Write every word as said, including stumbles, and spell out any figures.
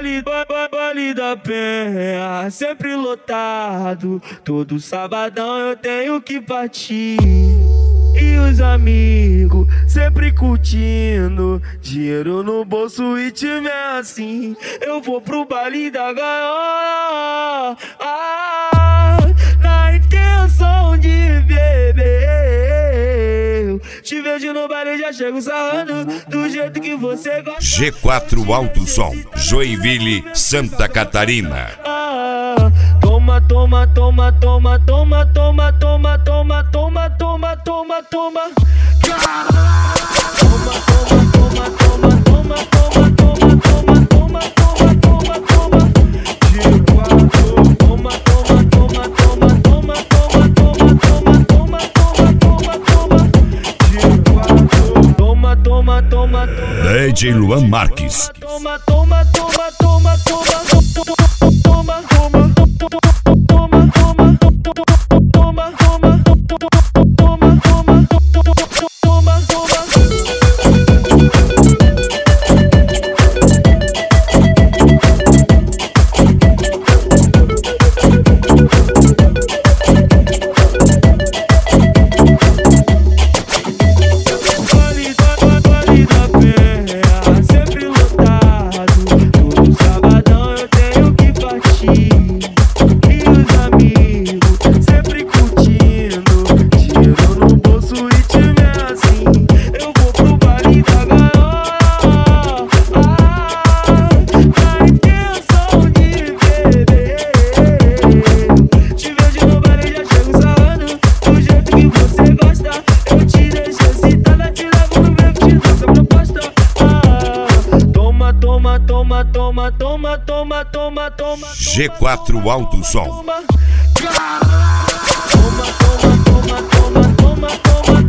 baile, ba- ba- baile da Penha, sempre lotado. Todo sabadão eu tenho que partir. E os amigos sempre curtindo, dinheiro no bolso e time é assim. Eu vou pro baile da gaiola, ah, na intenção de beber. Te vejo no baile, já chego sarrando do jeito que você gosta. G quatro Alto Som, Joinville, Santa Catarina. Ah, toma, toma, toma, toma, toma, toma, toma, toma, toma, toma, toma, toma. Toma, toma, toma, toma, toma, toma, toma, toma, toma, toma, toma, toma. G quatro, toma, toma, toma, toma, toma, toma, toma, toma, toma, toma, toma, toma. G quatro, toma, toma, toma, toma. D J Luan Marques. Toma, toma, toma, toma, toma, toma, toma, toma, toma, toma, toma, toma, toma, toma. Toma, toma, toma, toma, toma. G quatro Alto Som. Toma, toma, toma, toma, toma, toma, toma.